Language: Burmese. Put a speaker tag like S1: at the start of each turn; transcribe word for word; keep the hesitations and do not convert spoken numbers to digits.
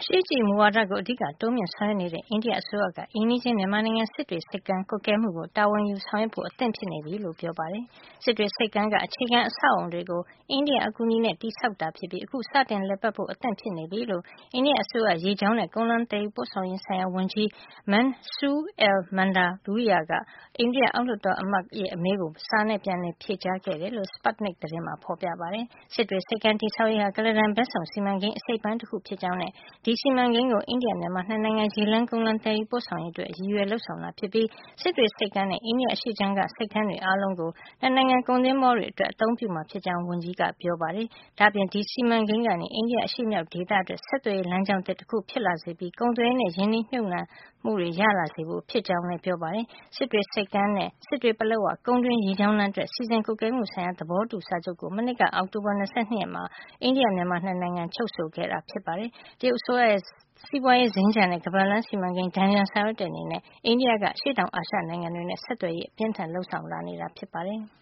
S1: ရှေ့ကြည့်မူဝါဒကိုအဓိကတိုးမြှင့်ဆောင်ရွက်နေတဲ့အိန္ဒိယအစိုးရကအိမ်နီးချင်းမြန်မာနိုင်ငံစစ်တွေဆိပ်ကမ်းကွပ်ကဲမှုကိုတာဝန်ယူဆောင်ရွက်ဖို့အသင့်ဖြစ်နေပြီလို့ပြောပါတယ်။စစ်တွေဆိပ်ကမ်းကအခြေခံအဆောက်အုံတွေကိုအိန္ဒိယအကူအညီနဲ့တည်ဆောက်တာဖြစ်ပြီးအခုစတင်လည်ပတ်ဖို့အသင့်ဖြစ်နေပြီလို့အိန္ဒိယအစိုးရရေကြောင်းနဲ့ကုန်းလမ်းသယ်ယူပို့ဆောင်ရေးဆိုင်ရာဝန်ကြီး Mansoor Al Mandaviya ကအိန္ဒိယအောက်လွှတ်တော်အမတ်ရဲ့အမေးကိုစာနဲ့ပြန်လည်ဖြေကြားခဲ့တယ်လို့ Sputnik သတင်းမှာဖေါ်ပြပါတယ်။စစ်တွေဆိပ်ကမ်းတည်ဆောက်ရေးဟာကုလားတန်ဘက်စုံစီမံကိန်းအစိတ်အပိုင်းတခုဖြစ်ကြောင်းနဲ့ဒီစီမံကိန်းကိုအိန္ဒိယမြန်မာနှစ်နိုင်ငံရေလမ်းကုန်းလမ်းသယ်ယူပို့ဆောင်ရေးအတွက်ရည်ရွယ်လုပ်ဆောင်တာဖြစ်ပြီးစစ်တွေဆိပ်ကမ်းနဲ့အိန္ဒိယအရှေ့ခြမ်းကဆိပ်ကမ်းတွေအားလုံးကိုနှစ်နိုင်ငံကုန်သင်္ဘောတွေအတွက်အသုံးပြုမှာဖြစ်ကြောင်းဝန်ကြီးကပြောပါတယ်။ဒါ့အပြင်ဒီစီမံကိန်းကနေအိန္ဒိယအရှေ့မြောက်ဒေသအတွက်ဆက်သွယ်ရေးလမ်းကြောင်းသစ်တခုဖြစ်လာစေပြီးကုန်သွယ်ရေးနဲ့ယင်းနှိမ့်မြုပ်နှံမှုတွေရလာစေဖို့ဖြစ်ကြောင်းလည်းပြောပါတယ်။စစ်တွေဆိပ်ကမ်းနဲ့စစ်တွေပလက်ဝကုန်းတွင်းရေကြောင်းလမ်းအတွက်စီစဉ်ကွပ်ကဲမှုဆိုင်ရာသဘောတူစာချုပ်ကိုမနှစ်ကအောက်တိုဘာလ၂၂ရက်မှာအိန္ဒိယမြန်မာနှစ်နိုင်ငံချုပ်ဆိုခဲ့တာဖြစ်ပါတယ်။တရုတ်အစိုးရရဲ့စီးပွားရေးစင်္ကြန်နဲ့ကမ္ဘာလမ်းစီမံကိန်းတန်ပြန်ဆောင်ရွက်တဲ့အနေနဲ့အိန္ဒိယကရှေ့တောင်အာရှနိုင်ငံတွေနဲ့ဆက်သွယ်ရေးအပြင်းအထန်လုပ်ဆောင်လာနေတာဖြစ်ပါတယ်။